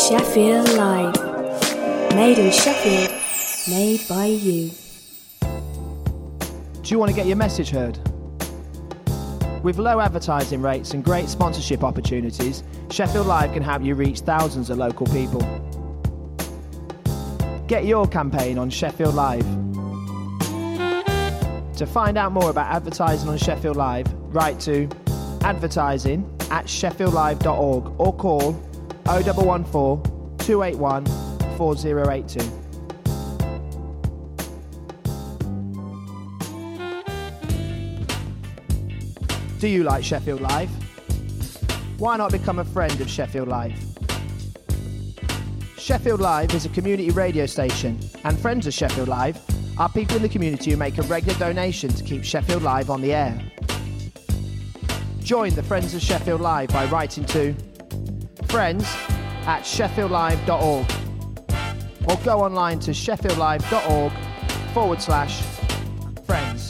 Sheffield Live. Made in Sheffield, made by you. Do you want to get your message heard? With low advertising rates and great sponsorship opportunities, Sheffield Live can help you reach thousands of local people. Get your campaign on Sheffield Live. To find out more about advertising on Sheffield Live, write to advertising@sheffieldlive.org or call 0114 281 4082. Do you like Sheffield Live? Why not become a friend of Sheffield Live? Sheffield Live is a community radio station, and friends of Sheffield Live are people in the community who make a regular donation to keep Sheffield Live on the air. Join the Friends of Sheffield Live by writing to friends@sheffieldlive.org or go online to sheffieldlive.org/friends.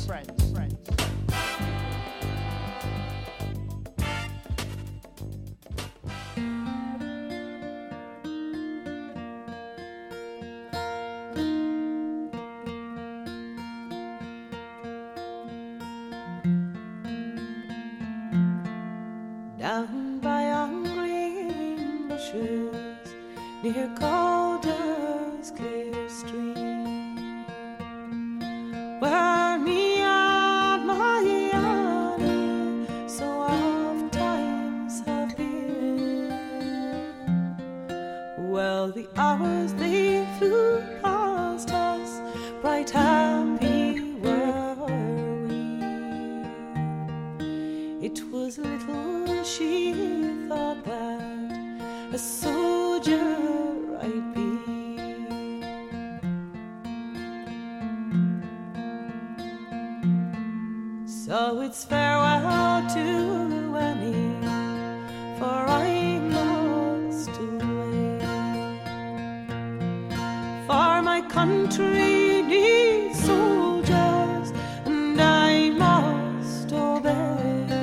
Down by young green bushes near Calder's clear stream, where me and my Annie so oft times have been. Well, the hours they flew past us, bright happy were we. It was little she thought that a soldier I'd be. So it's farewell to Annie, for I must away. For my country needs soldiers, and I must obey.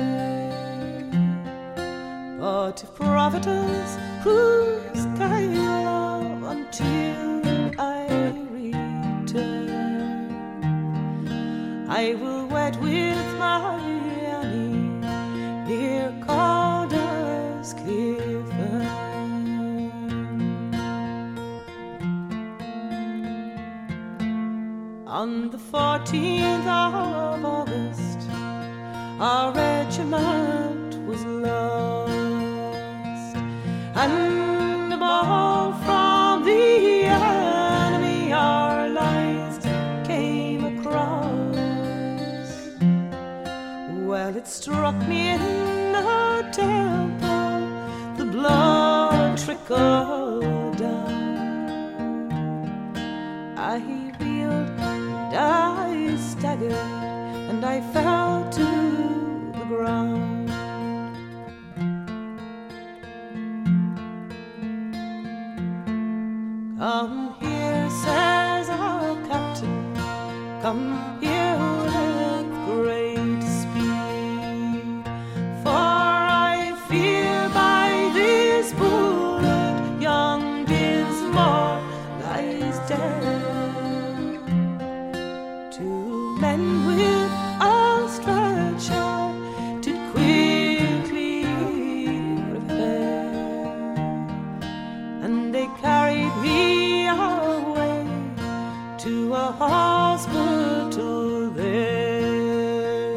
But if Providence proves kind until I return, I will wed with my Annie near Calder's clear fern. On the 14th of August, our regiment was lost, and a ball from the enemy our lines came across. Well, it struck me in the temple, the blood trickled down. I reeled and I staggered, and I fell to the ground. Come here, says our captain, come here with great speed, for I fear by this bullet young Dinsmore lies dead. Two men with outstretched arm did quickly repair, and they carried me away to a hospital there.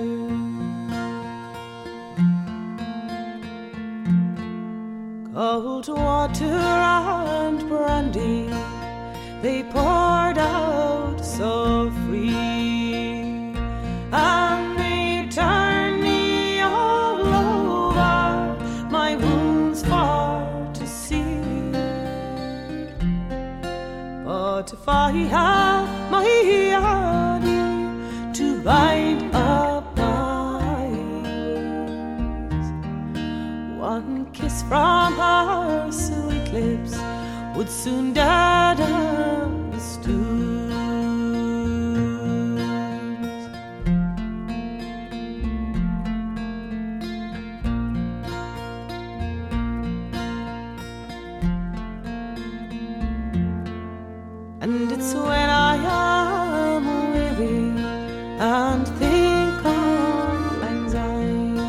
Cold water and brandy they poured out so free, and they turned me all over, my wounds far to see. But if I have my Annie to bind up my wounds, one kiss from her sweet lips would soon deaden the stews. and it's when I am weary and think of anxiety.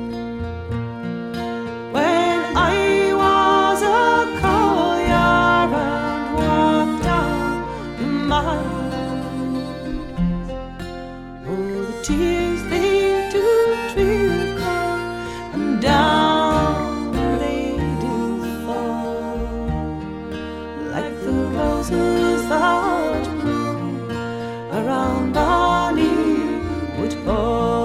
When I was a collier and walked down the miles, oh, the tears they do trickle and down they do fall, like the roses that bloom around Bollywood Hall.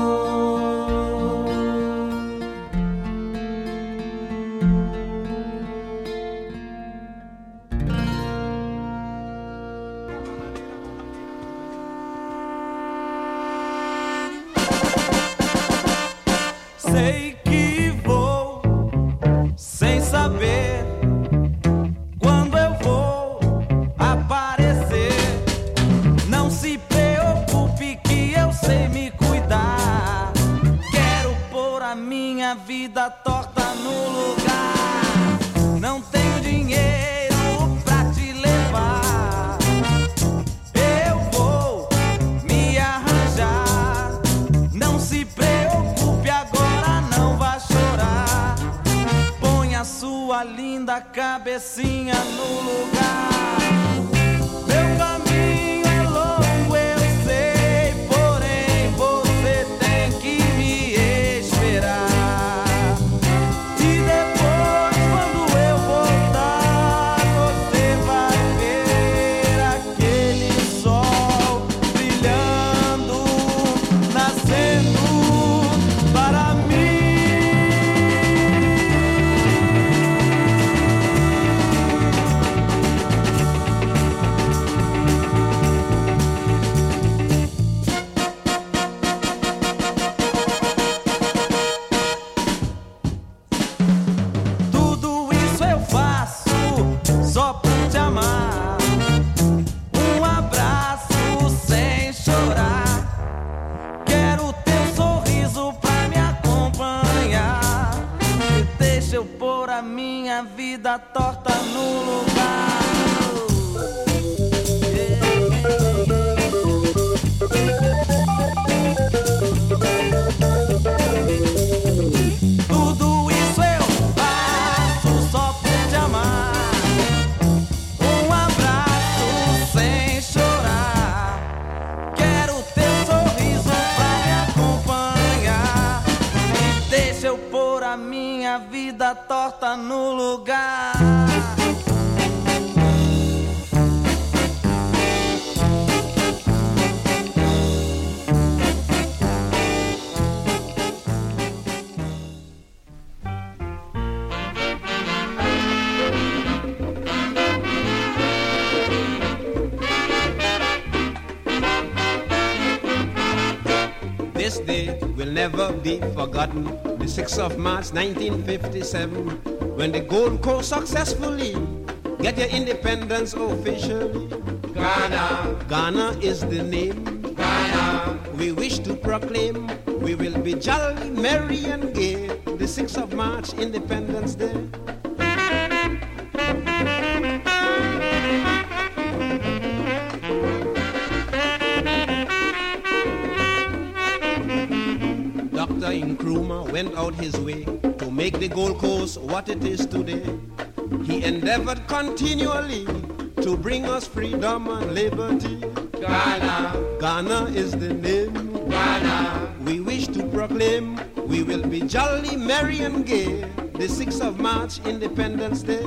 Sei que vou sem saber quando eu vou aparecer. Não se preocupe que eu sei me cuidar. Quero pôr a minha vida torta no lugar. Não tenho dinheiro pra te levar. Eu vou me arranjar. Não se preocupe agora, não vá chorar. Põe a sua linda cabecinha no lugar. Meu caminho é longo, eu sei, porém você tem que me esperar. E depois, quando eu voltar, você vai ver aquele sol brilhando, nascendo para mim. Tudo isso eu faço só por te amar. Um abraço sem chorar. Quero teu sorriso pra me acompanhar. E deixa eu pôr a minha vida torta no lugar. Tudo isso eu faço só por te amar. Um abraço sem chorar. Quero teu sorriso pra me acompanhar. E deixa eu pôr a minha vida torta no lugar. This day will never be forgotten, the 6th of March 1957, when the Gold Coast successfully get their independence officially. Ghana is the name. We wish to proclaim we will be jolly, merry and gay, the 6th of March, Independence Day. Dr. Nkrumah went out his way to make the Gold Coast what it is today. He endeavored continually to bring us freedom and liberty. Ghana is the name. We wish to proclaim we will be jolly, merry and gay, the 6th of March, Independence Day.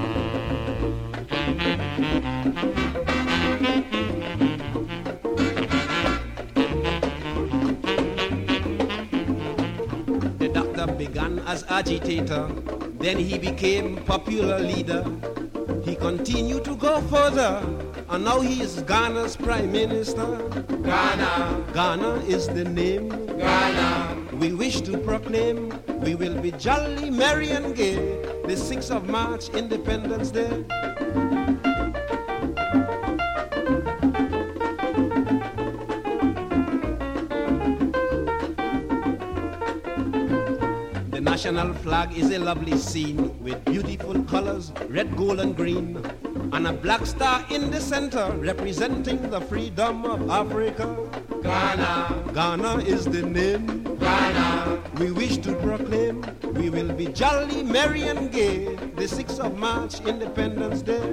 The doctor began as agitator, then he became popular leader. He continued to go further, and now he is Ghana's prime minister. Ghana is the name. We wish to proclaim we will be jolly, merry and gay, the 6th of March, Independence Day. national flag is a lovely scene with beautiful colors, red, gold, and green, and a black star in the center representing the freedom of Africa. Ghana, Ghana is the name. Ghana, we wish to proclaim we will be jolly, merry, and gay the 6th of March, Independence Day.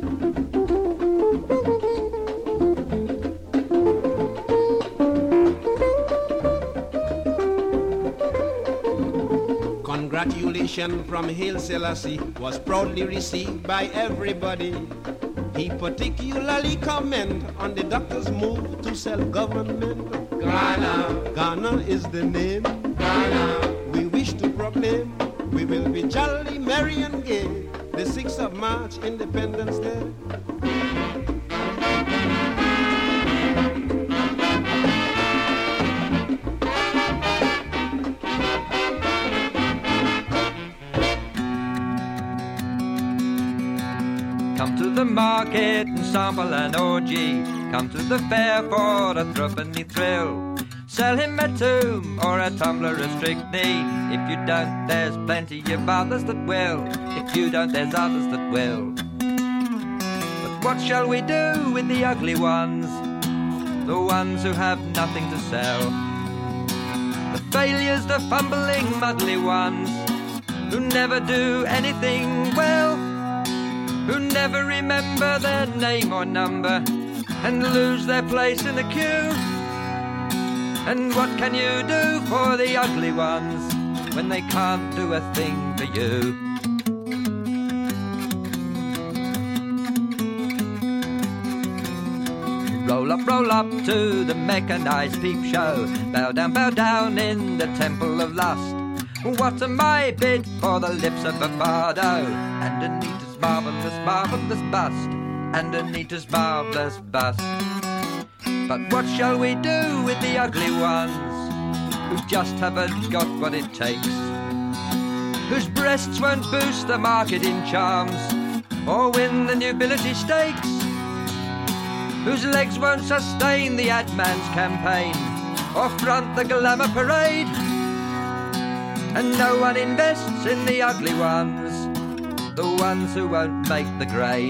Congratulations from Haile Selassie was proudly received by everybody. He particularly comment on the doctor's move to self-government. Ghana, Ghana is the name. Ghana, we wish to proclaim we will be jolly, merry, and gay the 6th of March, Independence Day. Come to the market and sample an orgy. Come to the fair for a threepenny thrill. Sell him a tomb or a tumbler of strychnine. If you don't, there's plenty of others that will. If you don't, there's others that will. But what shall we do with the ugly ones? The ones who have nothing to sell. The failures, the fumbling, muddly ones, who never do anything well, who never remember their name or number and lose their place in the queue. And what can you do for the ugly ones when they can't do a thing for you? Roll up to the mechanized peep show. Bow down in the temple of lust. What a my bid for the lips of a bardo and Anita's marvelous, marvelous bust, and Anita's marvelous bust. But what shall we do with the ugly ones who just haven't got what it takes? Whose breasts won't boost the market in charms or win the nobility stakes? Whose legs won't sustain the ad man's campaign or front the glamour parade? And no one invests in the ugly ones, the ones who won't make the grade.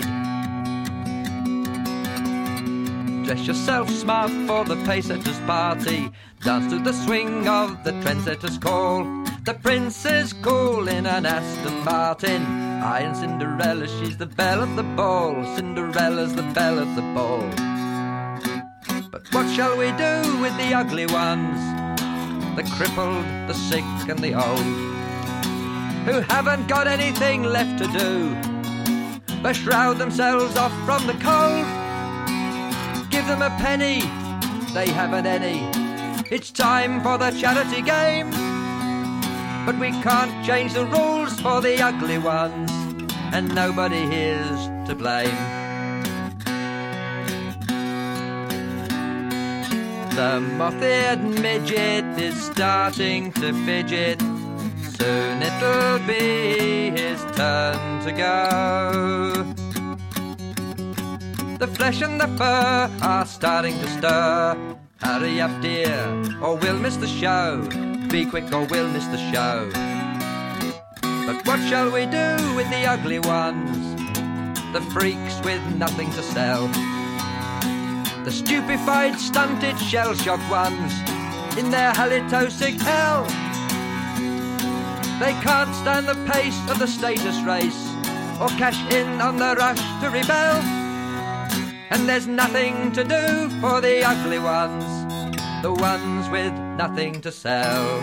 Dress yourself smart for the pacesetters' party. Dance to the swing of the trendsetters' call. The prince is cool in an Aston Martin. I and Cinderella, she's the belle of the ball. Cinderella's the belle of the ball. But what shall we do with the ugly ones? The crippled, the sick and the old, who haven't got anything left to do but shroud themselves off from the cold. Give them a penny, they haven't any. It's time for the charity game. But we can't change the rules for the ugly ones, and nobody here's to blame. The moth-eared midget is starting to fidget. Soon it'll be his turn to go. The flesh and the fur are starting to stir. Hurry up, dear, or we'll miss the show. Be quick or we'll miss the show. But what shall we do with the ugly ones? The freaks with nothing to sell. The stupefied, stunted, shell-shocked ones in their halitosis hell. They can't stand the pace of the status race or cash in on the rush to rebel. And there's nothing to do for the ugly ones, the ones with nothing to sell.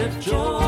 of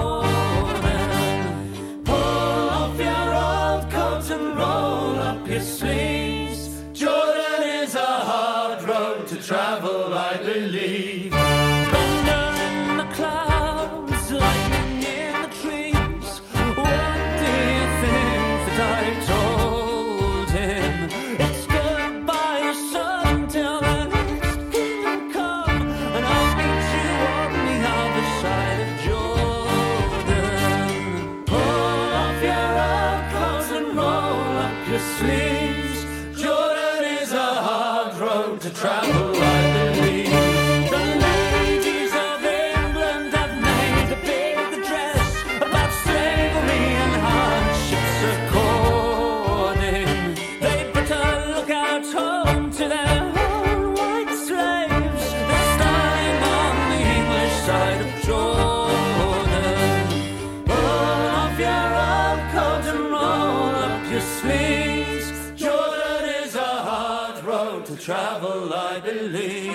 Jordan. Pull off your old coat and roll up your sleeves. Jordan is a hard road to travel, I believe. Thunder in the clouds, lightning in the trees. What do you think that I told him? It's goodbye, your son, till the next kingdom come, and I'll meet you on the other side of Jordan. Pull off your old clothes and roll up your sleeves. Jordan is a hard road to travel, I believe. The ladies of England have made a big address about slavery and hardships according. They better look out home to their own white slaves. They're standing on the English side of Jordan. Pull off your old coat and roll up your sleeves. Jordan is a hard road to travel, I believe.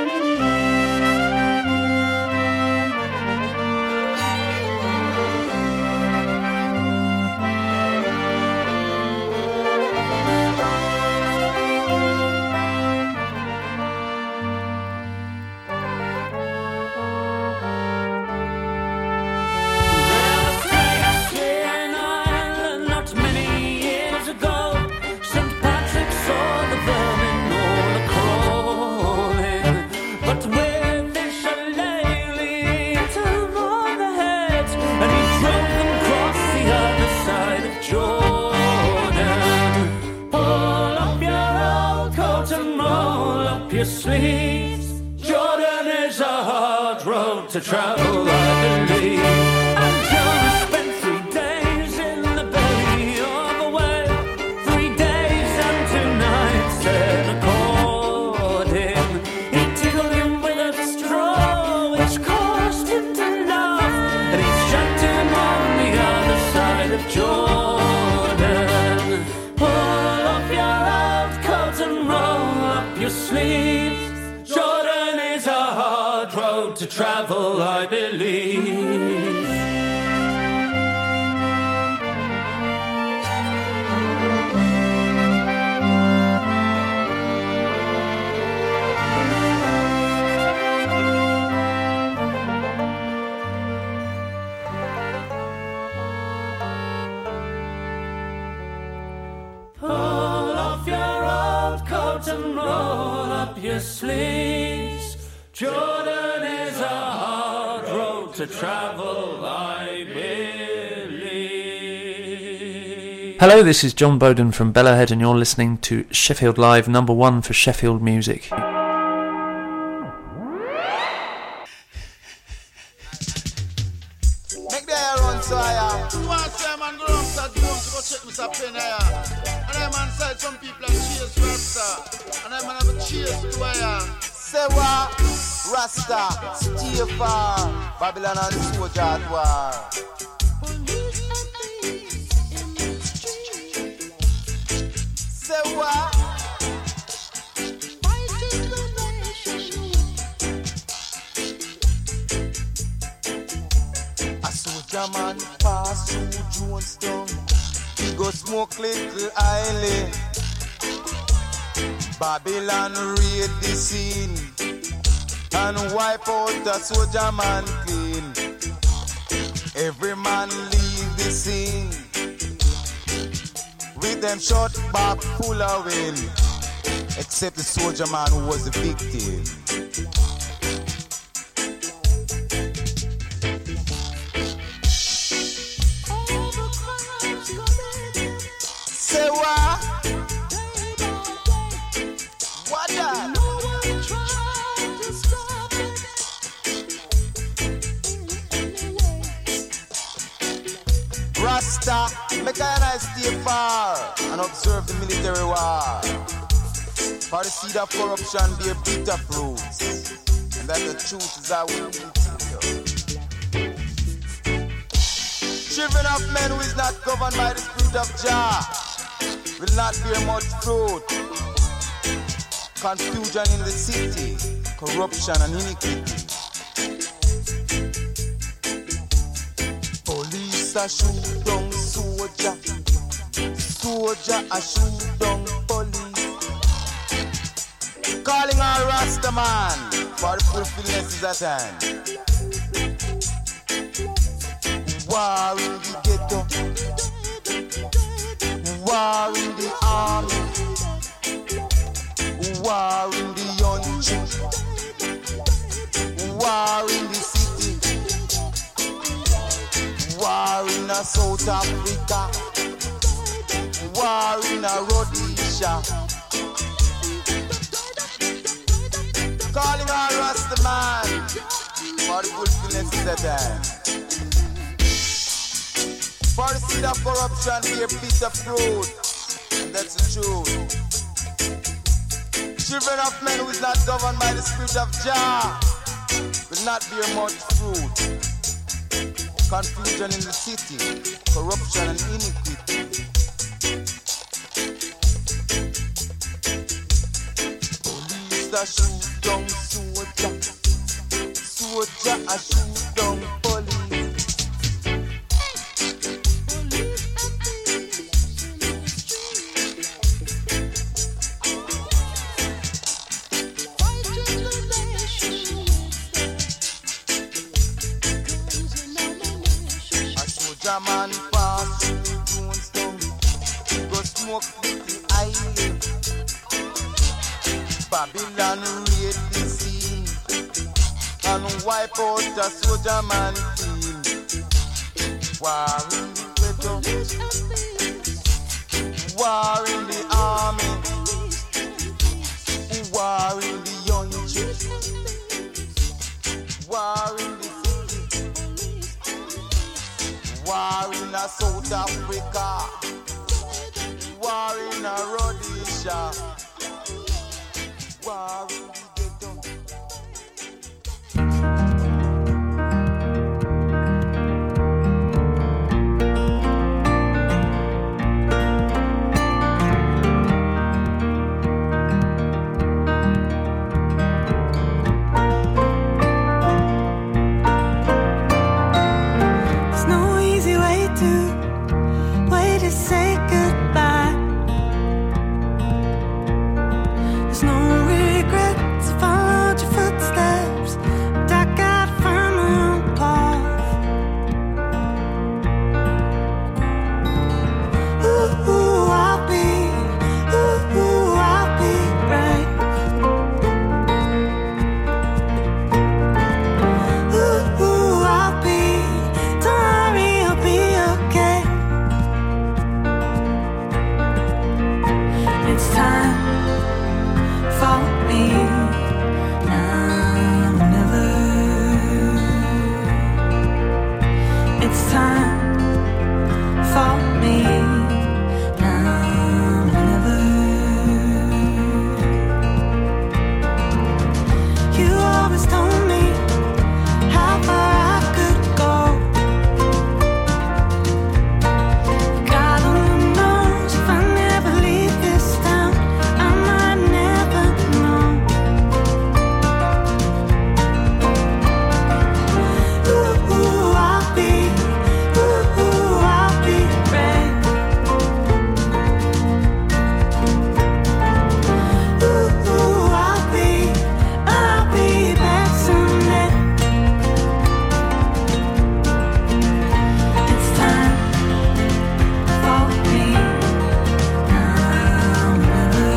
In Ireland not many years ago, St. Patrick saw the vermin or the crawling, but with his shillelagh hit them on the head, and he drove them across the other side of Jordan. Pull up your old coat and roll up your sleeves. Jordan is a hard road to travel, I believe. And Jonah spent 3 days in the belly of a whale, 3 days and 2 nights then according. He tickled him with a straw which caused him to laugh, and he shut him on the other side of Jordan. Pull off your old coat and roll up your sleeves. Jordan is a hard road to travel, I believe. Pull off your old coat and roll up your sleeves. Jordan is a hard road to travel, I believe. Hello, this is John Bowden from Bellowhead, and you're listening to Sheffield Live, number 1 for Sheffield music. Make the air run so I am. You want to say, man, go down to the room to go check Mr. Penn here. And I man said some people are cheers Rasta. And I man have a cheers to where. Say what? Rasta, stay far. Babylon and soldiers war. Say what? A soldier man pass through Jonestown. He go smoke little island. Babylon raid the scene and wipe out the soldier man clean. Every man leave the scene with them shot back full of wind, except the soldier man who was the victim. Say what? What that? Rasta, make a nice stay far and observe the military war. For the seed of corruption bear bitter fruits, and that the truth is I will continue. Children of men who is not governed by the spirit of Jah will not bear much fruit. Confusion in the city, corruption and iniquity. Police a shoot down soldier. Soldier a shoot down police. Calling all Rasta man, for the fulfillment is at hand. War in the ghetto, war in the army, war in the country, war in the city, war in South Africa, war in Rhodesia. Calling all Rasta man, for the fulfillment is at hand. For the seed of corruption bear bitter fruit, and that's the truth. Children of men who is not governed by the spirit of Jah will not bear much fruit. Confusion in the city, corruption and iniquity. Police a shoot down soldier, soldier a shoot down police. Man pass through Jonestown, go smoke with the island. Babylon raid the scene and wipe out the soldier man team. War in the ghetto, war in the army, war in the country, war in the war in South Africa, war in Rhodesia, war in the ghetto. Say goodbye. There's no regrets if I followed your footsteps. But I gotta find my own path. Ooh, I'll be brave. Ooh, I'll be, don't worry, I'll be okay. It's time for me now or never. It's time for me now or never. You always told me how far I could go. God only knows if I never leave this town, I might never know. Ooh, I'll be brave. Ooh, I'll be back someday. It's time for me now or never.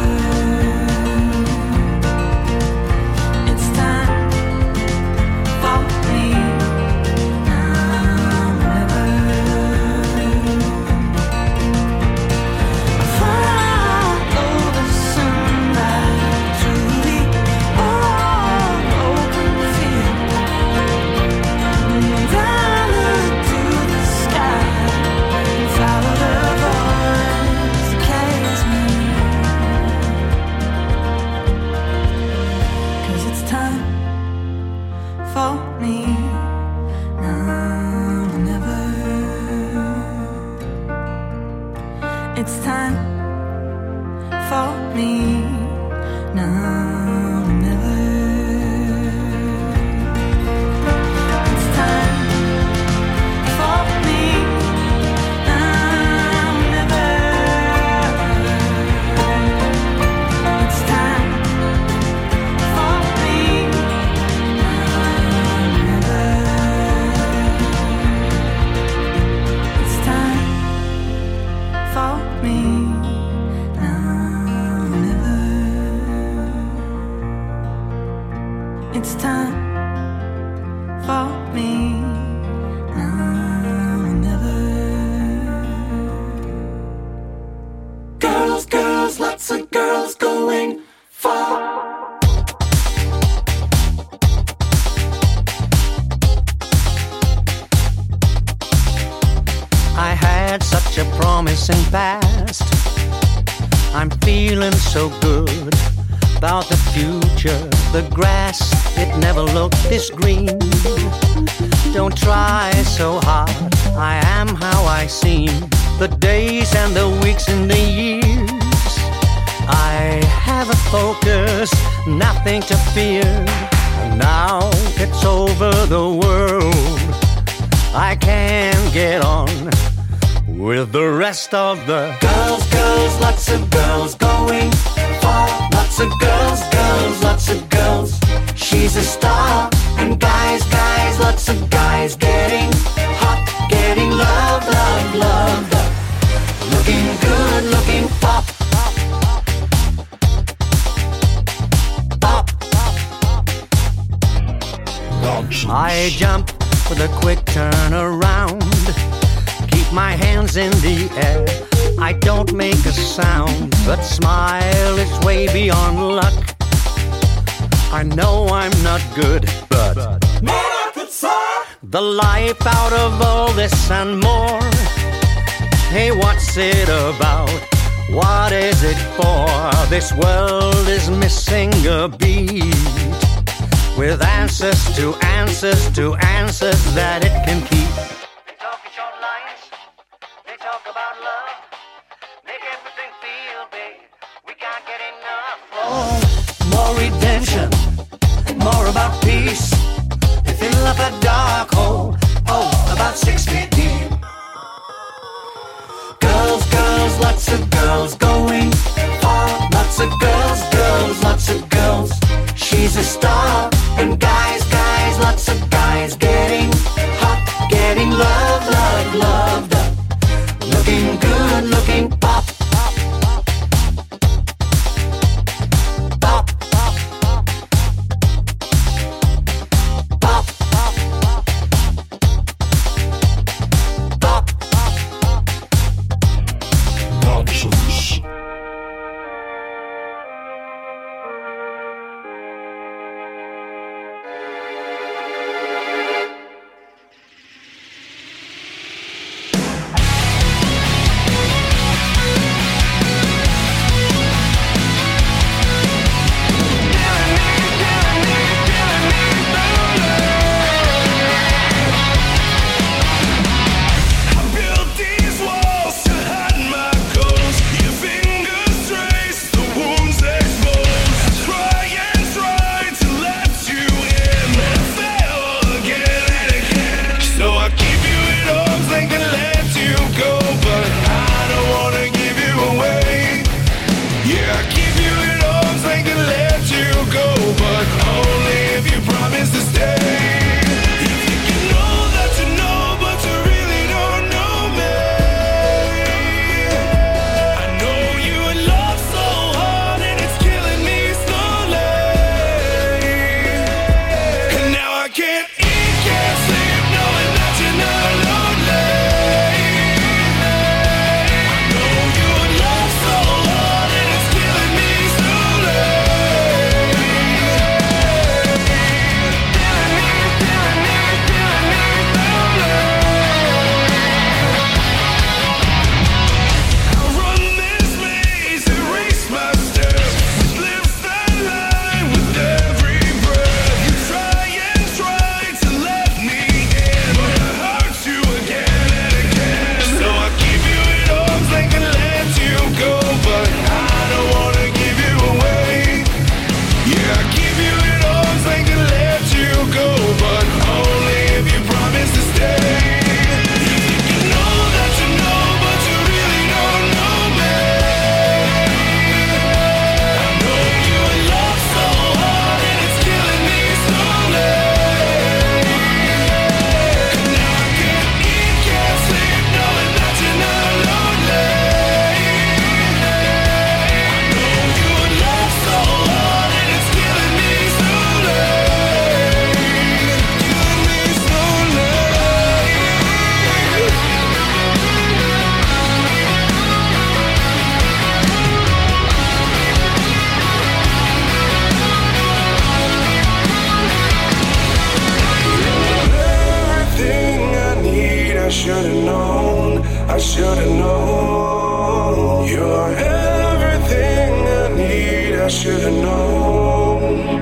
It's time for me now or never. Follow the sunlight through the open field, and I look to the sky and follow the voice that carries me. 'Cause it's time for me now or never. It's time for me now or never. It's time for me had such a promising past. I'm feeling so good about the future. The grass, it never looked this green. Don't try so hard, I am how I seem. The days and the weeks and the years, I have a focus, nothing to fear. Now it's over the world, I can get on with the rest of the girls, girls, lots of girls going for lots of girls, girls, lots of girls. She's a star, and guys, guys, lots of guys getting hot, getting love, love, love, love. Looking good, looking pop, pop. I jump with a quick turn around, keep my hands in the air. I don't make a sound, but smile is way beyond luck. I know I'm not good, but the life out of all this and more. Hey, what's it about? What is it for? This world is missing a beat, with answers to answers to answers that it can keep. They talk in short lines, they talk about love, make everything feel big, we can't get enough. Oh, more redemption, more about peace. They fill up a dark hole, oh, about 6 feet deep. Girls, girls, lots of girls going for lots of girls, girls, lots of girls. She's a star, and guys, guys, lots of guys getting hot, getting love, love, love, love. Looking good, looking pop, pop, pop, pop, pop. Nonsense. should've known. known, I should've known. You're everything I need, I should've known.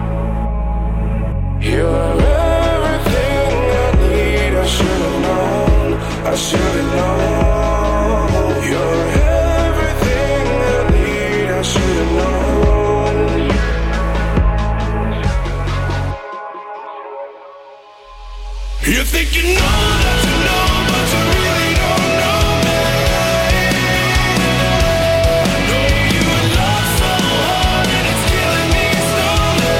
You're everything I need, I should've known, I should've known. You're everything I need, I should've known. You think you know that you know, but you really don't know me. I know you in love so hard and it's killing me slowly.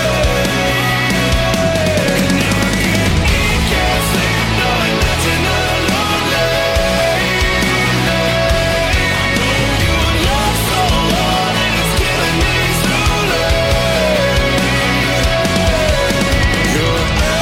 And now I can't eat, can't sleep, knowing that you're not lonely. I know you in love so hard and it's killing me slowly. You're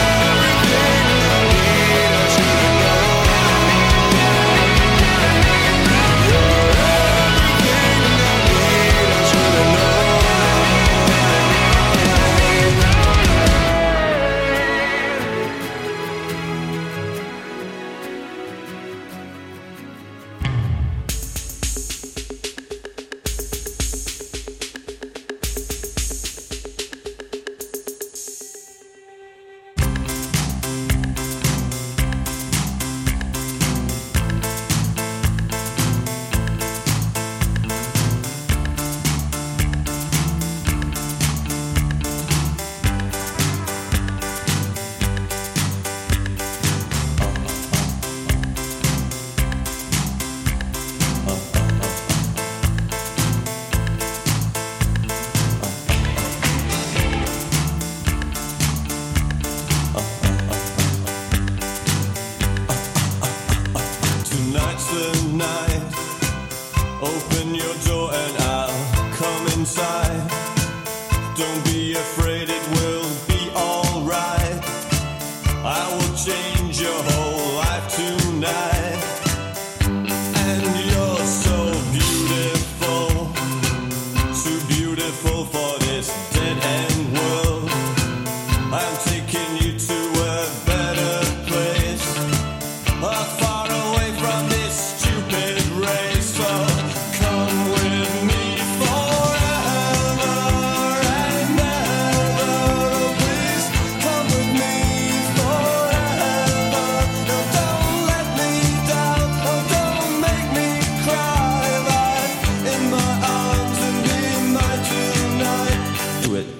Tonight's the night. Open your door and I'll come inside. Don't be afraid, it will be alright. I will change your whole life tonight. And you're so beautiful, too beautiful for this dead-end world. I'm taking you to a better place, far away from this stupid race. So come with me forever and ever. Oh, please come with me forever. No, don't let me down. Oh, don't make me cry. Lie in my arms and be mine tonight. Do it.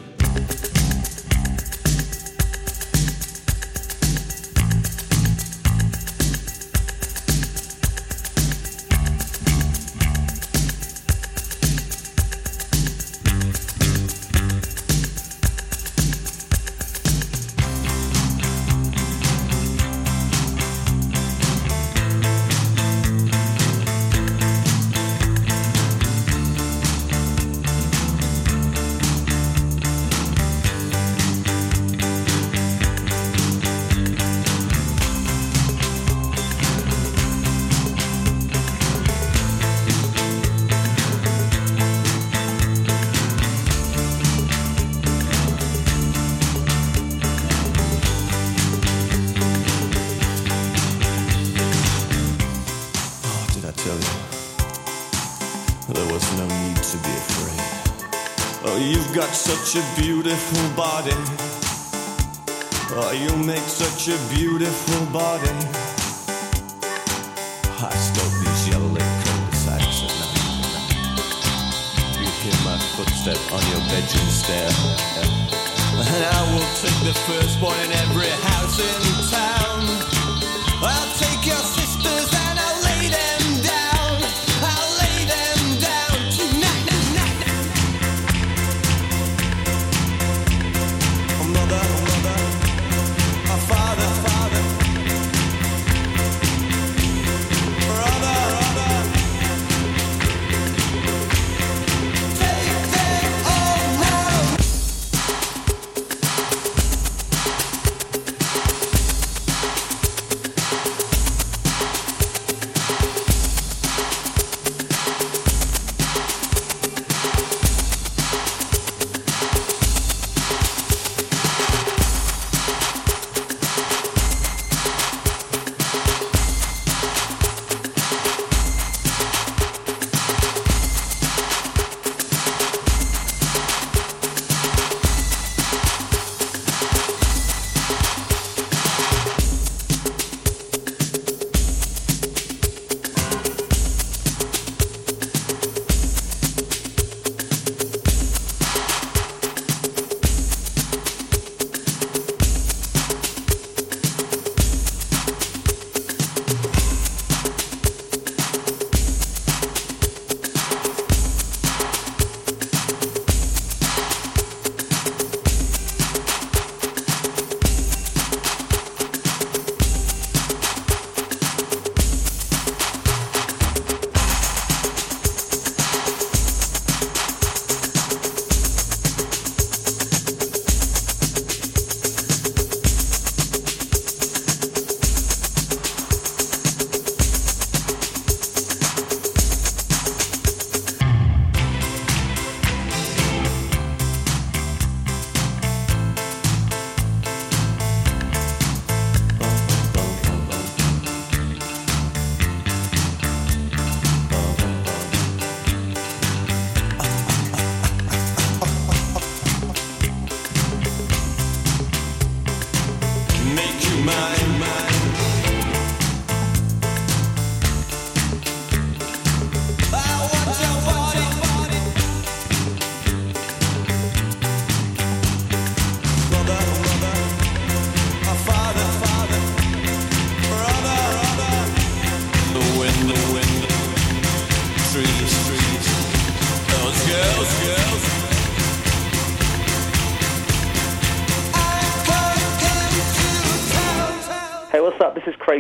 There was no need to be afraid. Oh, you've got such a beautiful body. Oh, you make such a beautiful body. I stalk these yellow lake cul-de-sacs at night. You hear my footstep on your bedroom stair. And I will take the firstborn in every house in town. I'll take your sisters and I'll lay them down. I'll lay them down tonight. Oh, mother, mother, oh, father, father, brother, brother. Take them all now.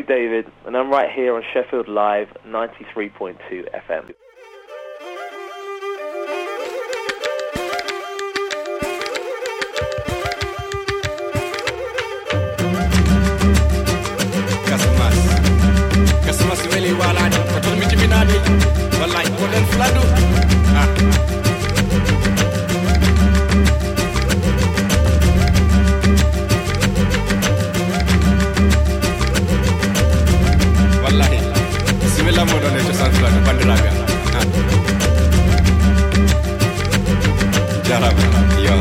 Craig David, and I'm right here on Sheffield Live 93.2 FM. Kasimas really waladi, katul mi jiminadi, wallahi koden fladu. Wallahi, bismillah mo don eto san fladu bandiraga. Jarab, yo.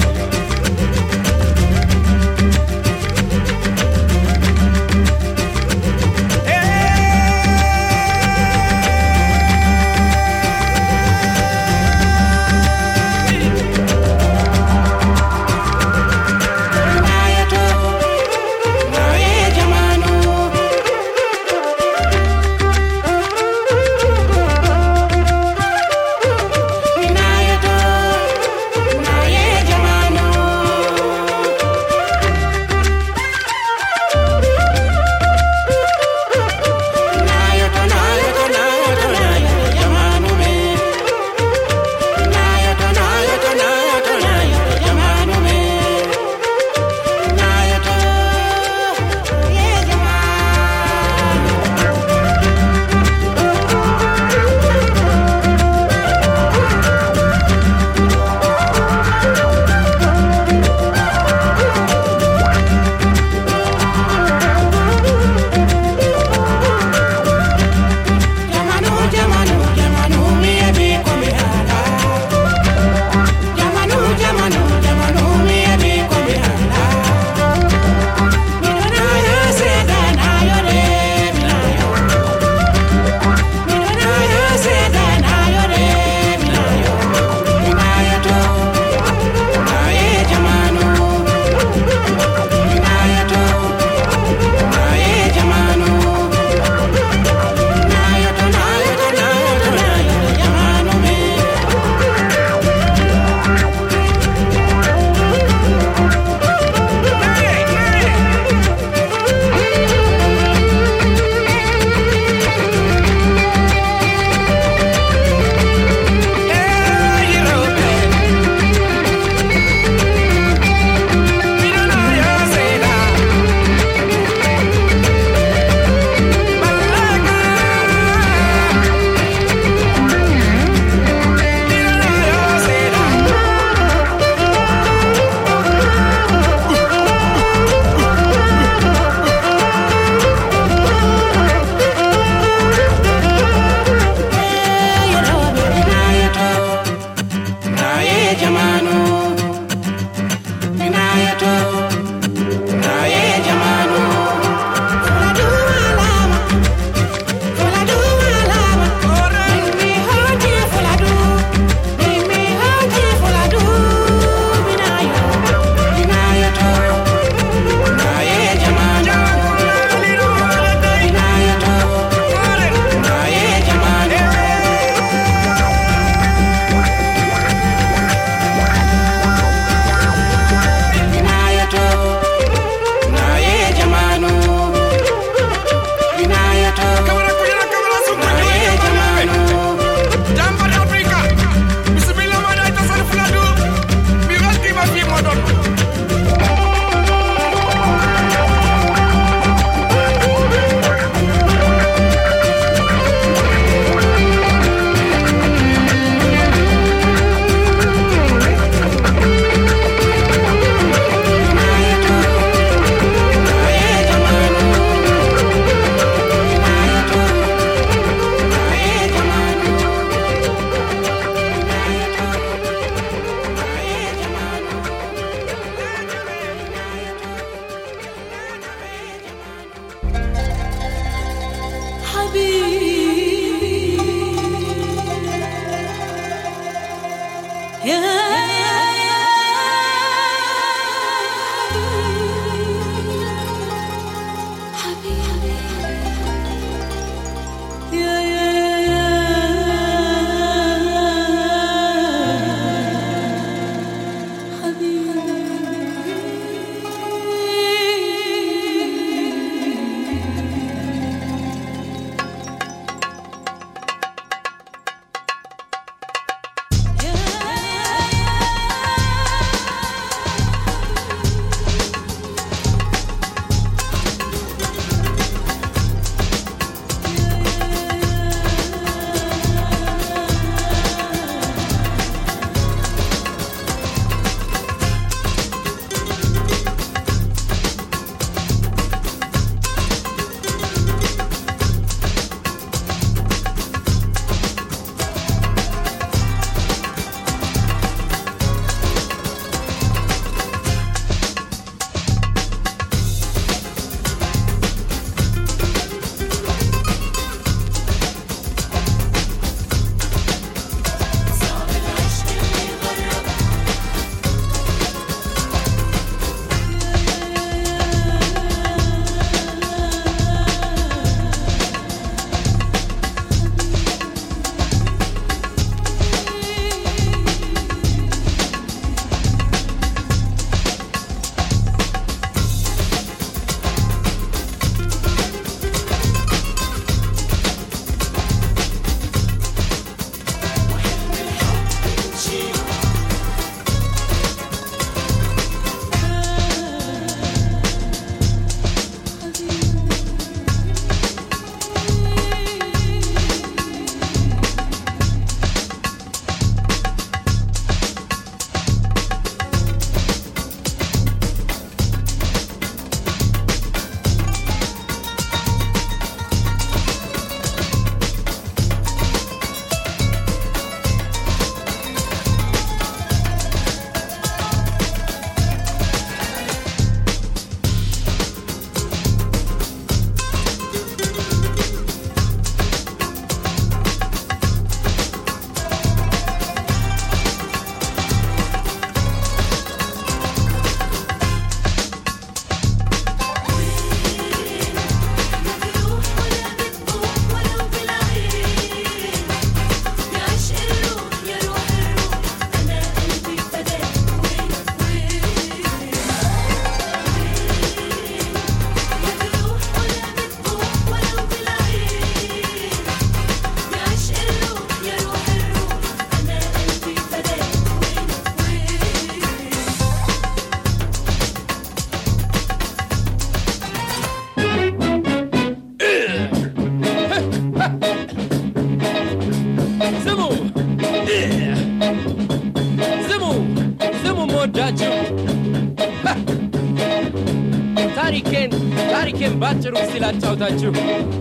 ባጭሩ ሲላጫውታችሁ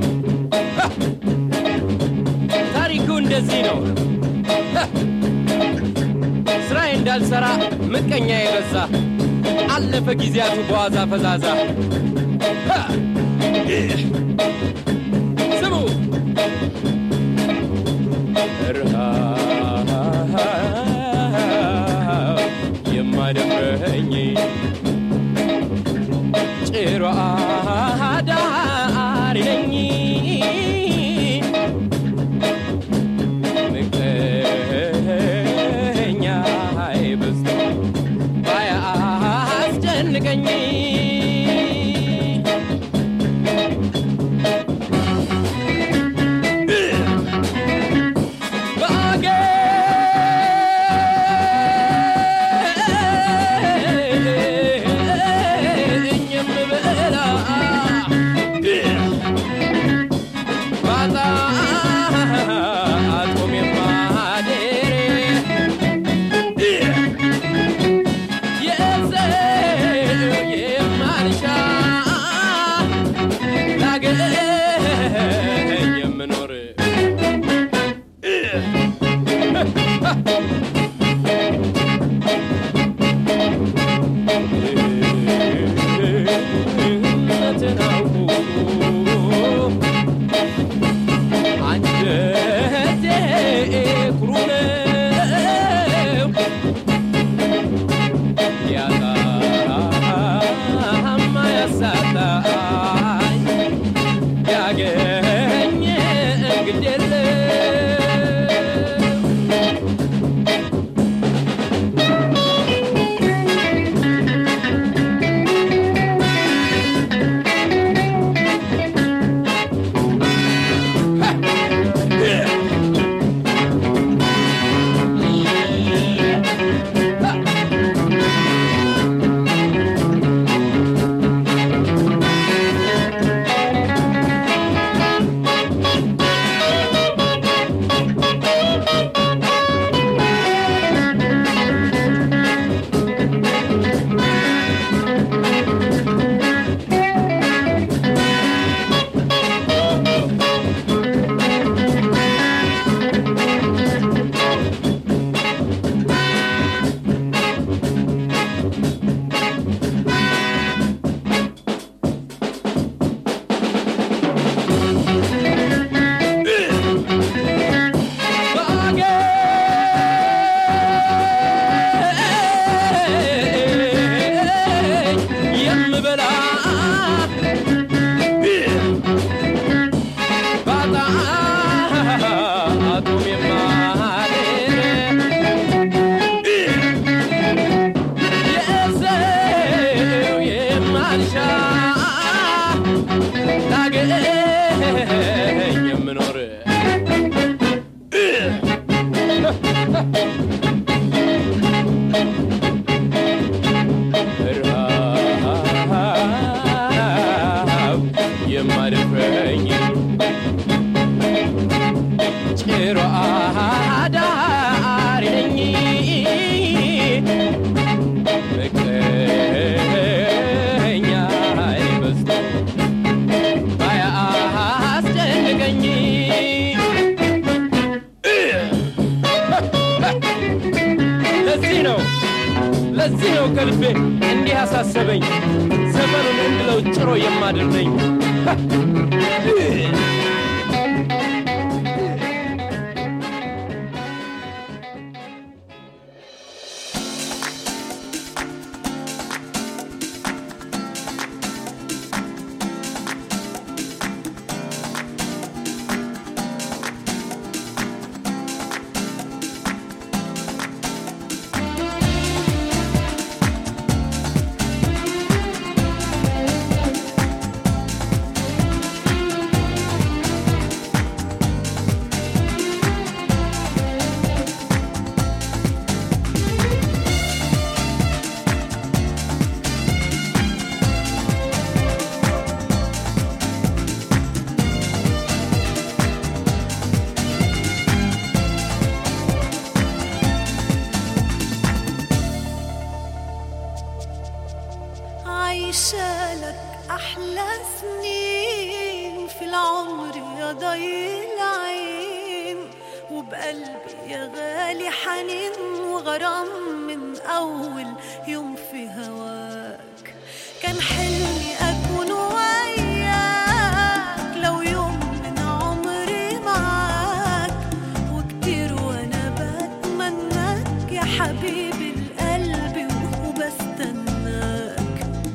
ታሪኩ እንደዚህ ነው ስራዬ እንዳልሰራ ምቀኛ የበዛ አለፈ ጊዜያቱ በዋዛ ፈዛዛ ስሙ የማደምረኝ ጭሮ አዳሪ ነኝ ምቀኛ አይበዝ ባያስጨንቀኝ ለዚህ ነው ከልቤ እንዲህ አሳሰበኝ ዘመኑን እንድለው ጭሮ የማድርነኝ العين، وبقلبي يا غالي حنين وغرام من أول يوم في هواك. كان حلمي أكون وياك لو يوم من عمري معاك، وكتير وأنا بتمناك يا حبيبي القلب وبستناك.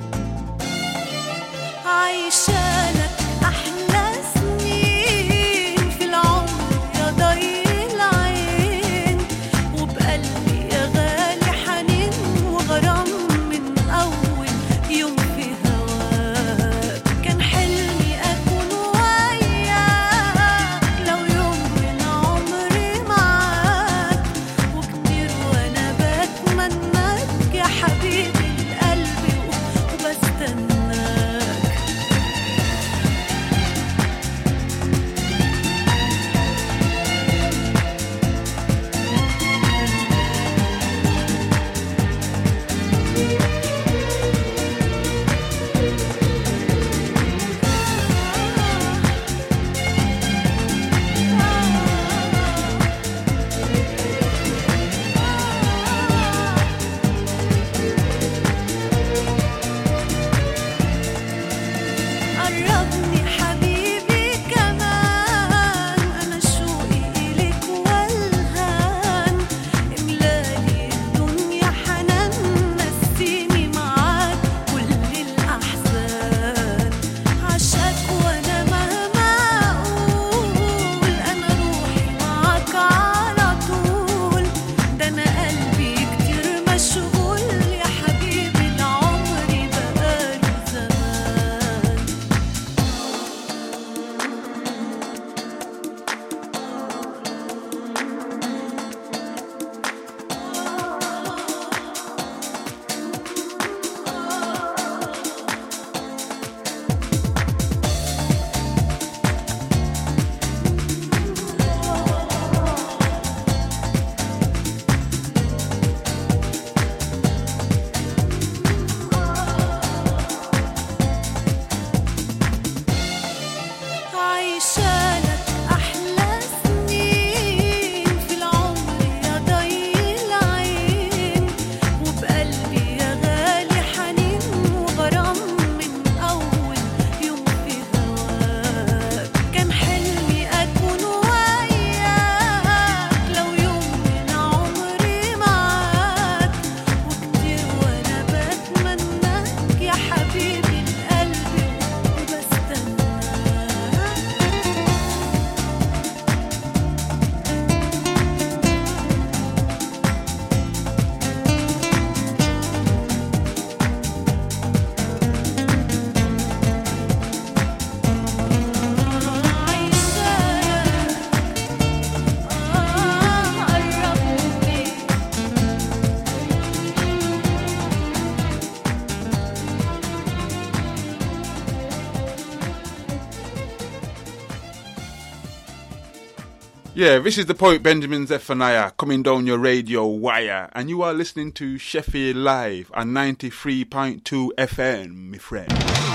عايشالك أحلى سنين في العمر يا ضي العين، وبقلبي يا غالي حنين وغرام من أول يوم في هواك. كان حلمي أكون وياك لو يوم من عمري معاك، وكتير وأنا بتمناك يا حبيبي القلب وبستناك. قربني حبيبي كمان، أنا شوقي إليك والهان، إملالي الدنيا حنان، نسيني معاك كل الأحزان. عشاك وأنا مهما أقول، أنا روحي معاك على طول، ده أنا قلبي كتير مشغول يا حبيبي العمر بقاله زمان. عايشالك أحلى سنين في العمر يا ضي العين، وبقلبي يا غالي حنين وغرام من أول يوم في هواك. كان حلمي أكون وياك لو يوم من عمري معاك، وكتير وأنا بتمناك يا حبيبي القلب وبستناك. Yeah, this is the poet Benjamin Zephaniah coming down your radio wire, and you are listening to Sheffield Live on 93.2 FM, my friend.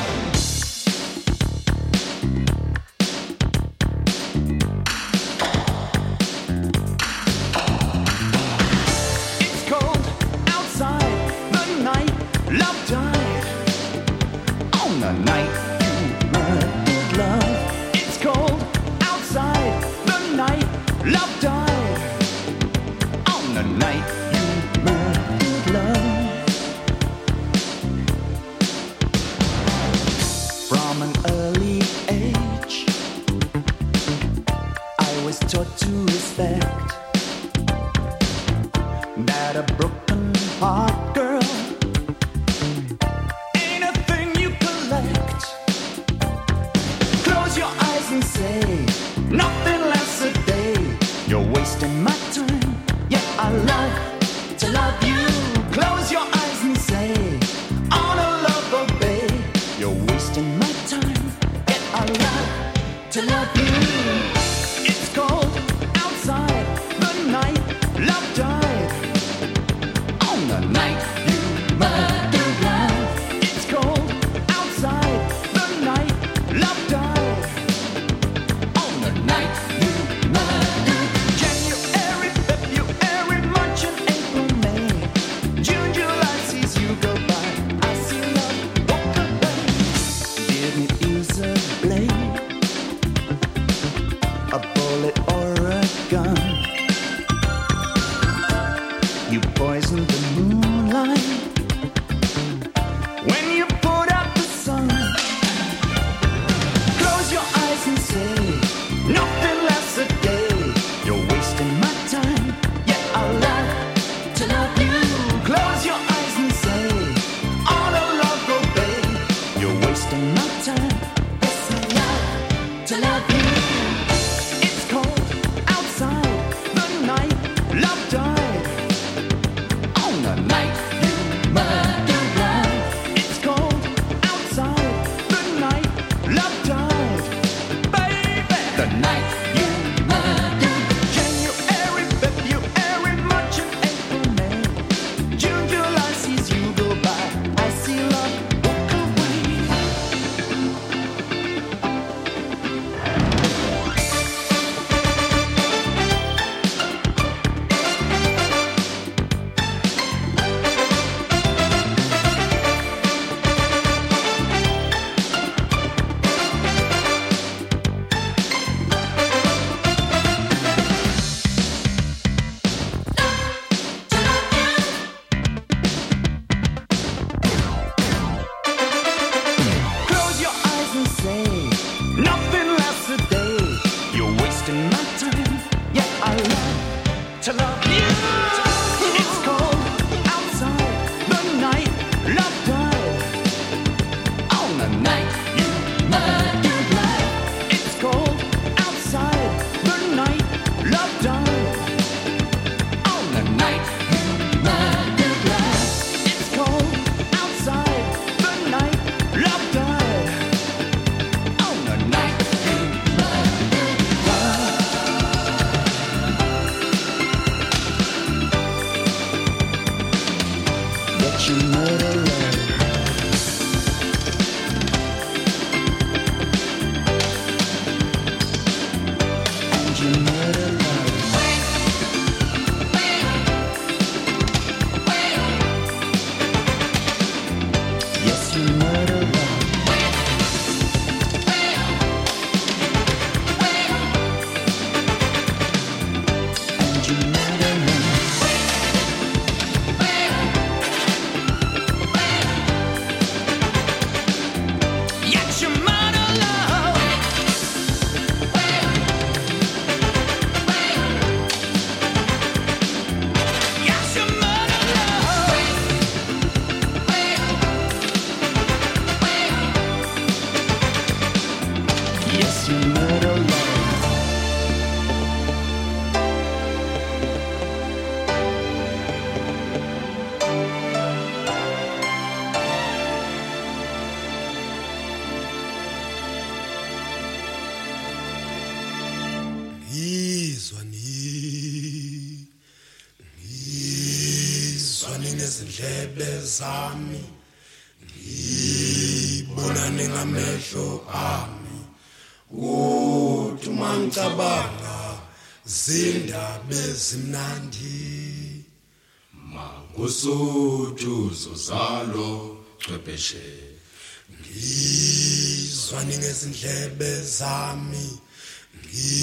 It's cold outside, the night love died. On the night you murdered love. It's cold outside, the night love died. On the night you murdered love. From an early age, I was taught to respect that a broken heart girl ain't a thing you collect. Close your eyes and say nothing lasts a day. You're wasting my time. Yeah, I love to love you. Close your eyes and say on a love obey. You're wasting my time. Yeah, I love to love you. It's cold outside, the night love died. On the night you murdered love. It's cold outside, the night love died. On the night night you murdered. January, February, March and April, May, June, July sees you go by. I see love walk away. Didn't use a blade, a bullet or a gun. You poisoned the moonlight when you put out the sun. Close your eyes and say nothing lasts a day. You're wasting my time, yet I love to love you. Close your eyes and say all of love go babe. You're wasting my time, yes I love to love you. It's cold outside, the night love died. On the night you murdered love. It's cold outside, the night love died. Baby, the night you murdered. January, February, March and April, May, June, July sees you go by. I see love walk away. Close your eyes and say nothing lasts a day. You're wasting my time, yet I love to love you. It's cold outside, the night love died. On the night you murdered love. It's cold outside, the night love died. On the night you murdered love. It's cold outside, the night love died. On the night you murdered love. Yet you murder love. And you murder love. Yes, you murder love. And you murder love. Yet you murder love. Yes, you murder love. Yes, you murder love. Ngizwa ningezindlebe zami, ngibona ningamehlo ami. Uthi mangicabanga zindaba ezimnandi, mangusuthu zozalo chwepheshe. Ngizwa ningezindlebe zami,